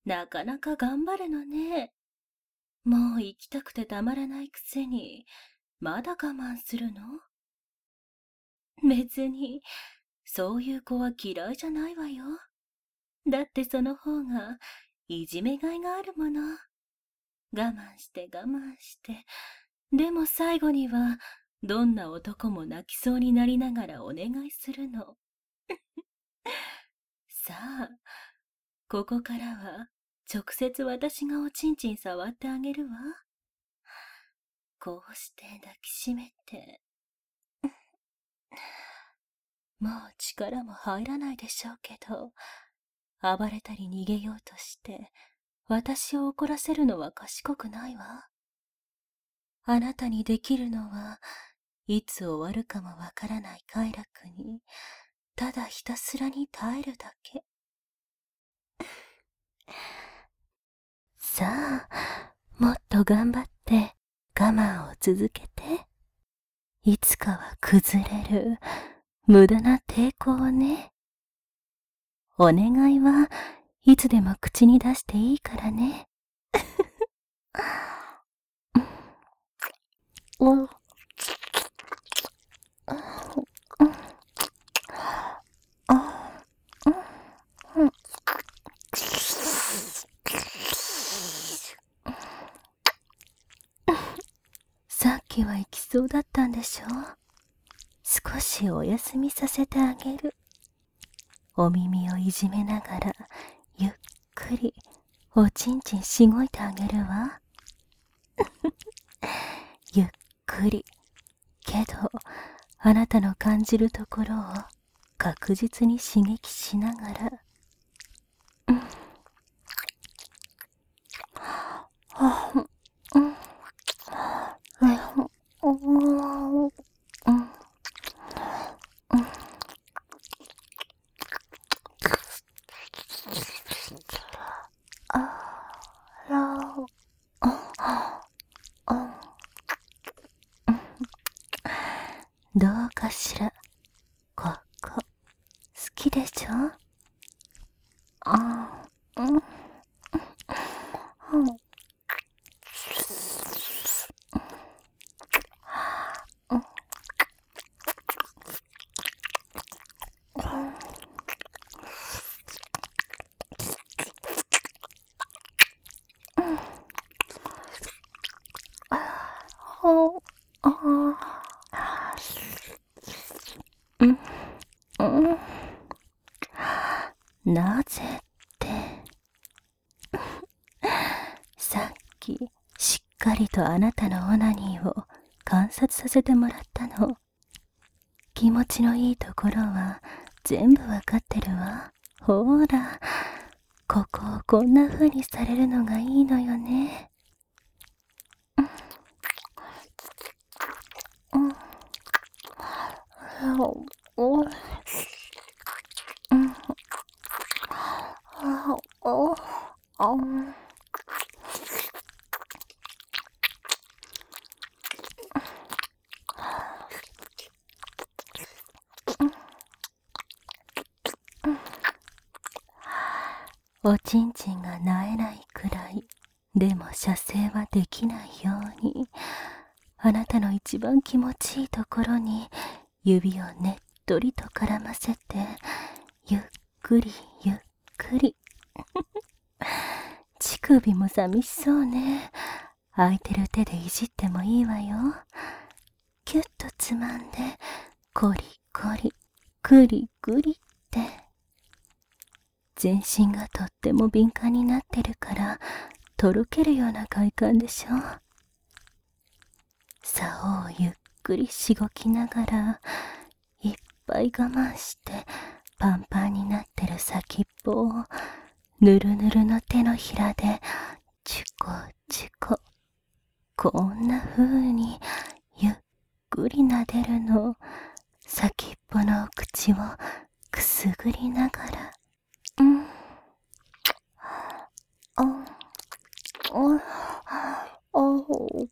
なかなか頑張るのね。もう行きたくてたまらないくせに、まだ我慢するの？別に、そういう子は嫌いじゃないわよ。だってその方が、いじめがいがあるもの。我慢して我慢して。でも最後には、どんな男も泣きそうになりながらお願いするの。さあ、ここからは、直接私がおちんちん触ってあげるわ。こうして抱きしめて。もう力も入らないでしょうけど、暴れたり逃げようとして、私を怒らせるのは賢くないわ。あなたにできるのは、いつ終わるかもわからない快楽に、ただひたすらに耐えるだけ。さあ、もっと頑張って我慢を続けて。いつかは崩れる無駄な抵抗をね。お願いはいつでも口に出していいからね。うん、さっきは行きそうだったんでしょ？少しお休みさせてあげる。お耳をいじめながら、ゆっくり、おちんちんしごいてあげるわ。ゆっくり。けど、あなたの感じるところを確実に刺激しながら。どうかしら。ここ、好きでしょ？ああ、うん、ほ、あうん、うん。なぜって、さっきしっかりとあなたのオナニーを観察させてもらったの。気持ちのいいところは全部わかってるわ。ほら、ここをこんな風にされるのがいいのよね。うん、お、うん、お、お、おちんちんがなえないくらい、でも射精はできないように、あなたの一番気持ちいいところに指をねっとりと絡ませて、ゆっくりゆっくり。乳首も寂しそうね。空いてる手でいじってもいいわよ。キュッとつまんで、コリコリ、クリクリって。全身がとっても敏感になってるから、とろけるような快感でしょ。竿をゆっくりしごきながら、いっぱい我慢してパンパンになってる先っぽをぬるぬるの手のひらでチュコチュコ、こんな風にゆっくり撫でるの。先っぽのお口をくすぐりながら。うん、あ、お、お、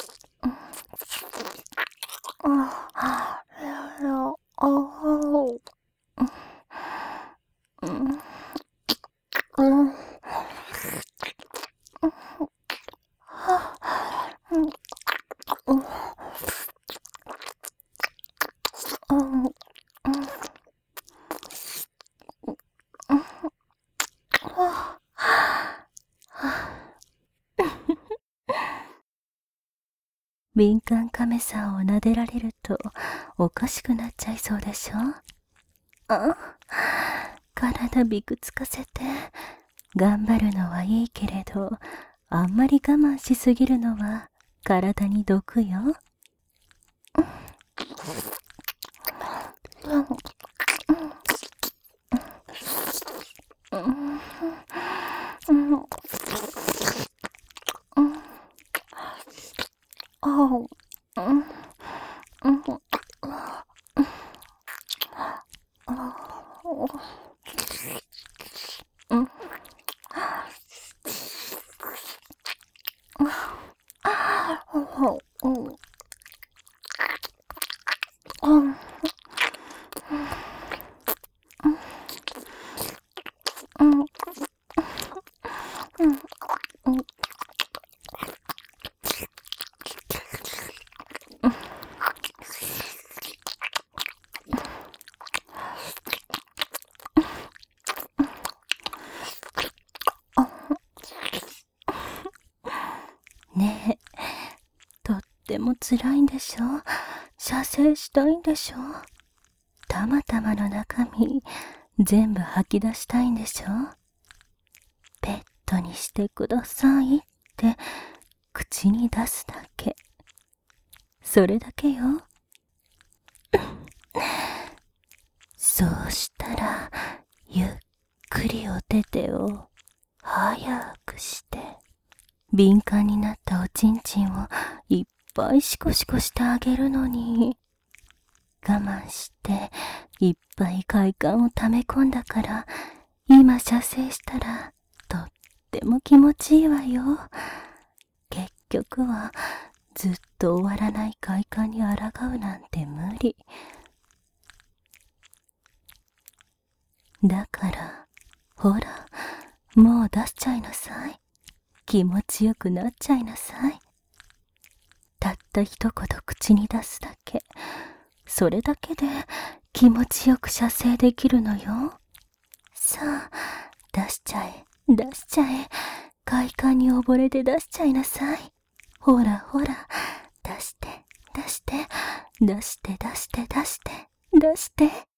あ、うん、うん、 敏感亀さんを撫でられるとおかしくなっちゃいそうでしょ。体びくつかせて頑張るのはいいけれど、あんまり我慢しすぎるのは体に毒よ。ねえ、とっても辛いんでしょ。射精したいんでしょ。たまたまの中身全部吐き出したいんでしょ。ペットにしてくださいって口に出すだけ、それだけよ。そうしたらゆっくりお手手を早くして敏感になったおちんちんをいっぱいシコシコしてあげるのに、我慢していっぱい快感を溜め込んだから、今射精したらとっても気持ちいいわよ。結局はずっと終わらない快感に抗うなんて無理だから、ほら、もう出しちゃいなさい。気持ちよくなっちゃいなさい。たった一言口に出すだけ、それだけで気持ちよく射精できるのよ。さあ、出しちゃえ、出しちゃえ。快感に溺れて出しちゃいなさい。ほらほら、出して、出して、出して、出して、出して、出して。